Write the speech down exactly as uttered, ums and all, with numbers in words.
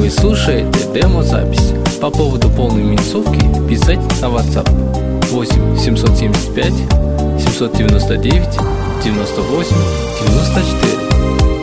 Вы слушаете демо-запись. По поводу полной минусовки писать на WhatsApp восемь семьсот семьдесят пять семьсот девяносто девять девяносто восемь девяносто четыре.